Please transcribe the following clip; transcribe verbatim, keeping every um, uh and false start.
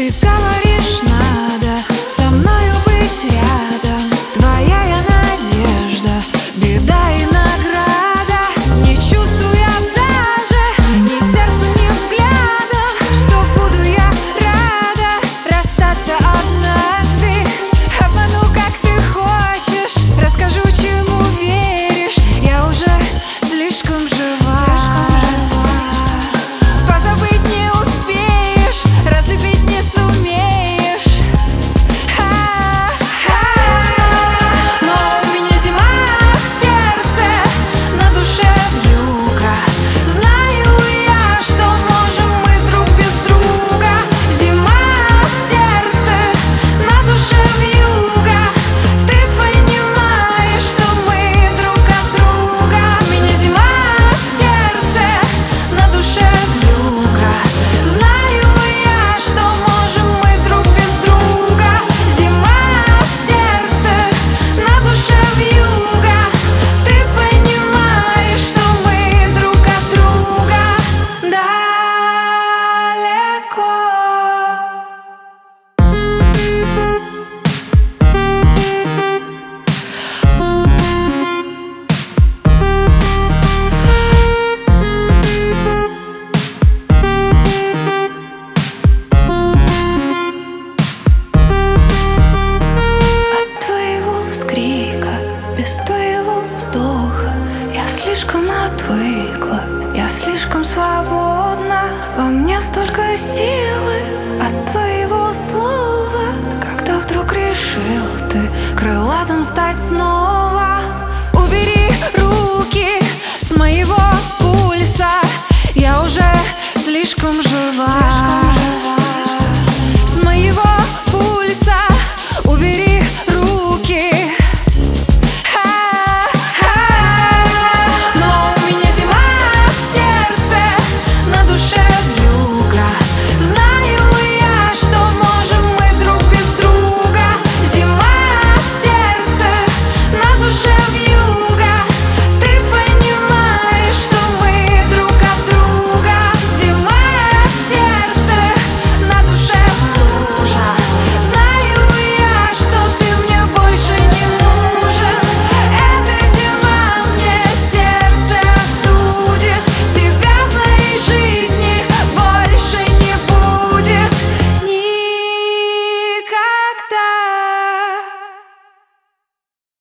Ты говоришь, надо со мною быть рядом. Твоя я надежда, беда и награда. Не чувствуя даже ни сердцем, ни взглядом, что буду я рада расстаться однажды. Обману, как ты хочешь, расскажу, чему веришь. Я уже слишком жива. Позабыть не успеешь, разлюбить не сумеешь. Но у меня зима в сердце, на душе вьюга. Знаю я, что можем мы друг без друга. Зима в сердце, на душе вьюга. Ты понимаешь, что мы друг от друга. У меня зима в сердце, на душе вьюга. Знаю я, что можем мы друг без друга. Зима в сердце, на душе вьюга. Ты понимаешь, что мы друг от друга далеко. От твоего вскрика, без твоего вздоха я слишком отвыкла, я слишком свободна. Во мне столько силы от твоего слова. Когда вдруг решил ты крылатым стать снова.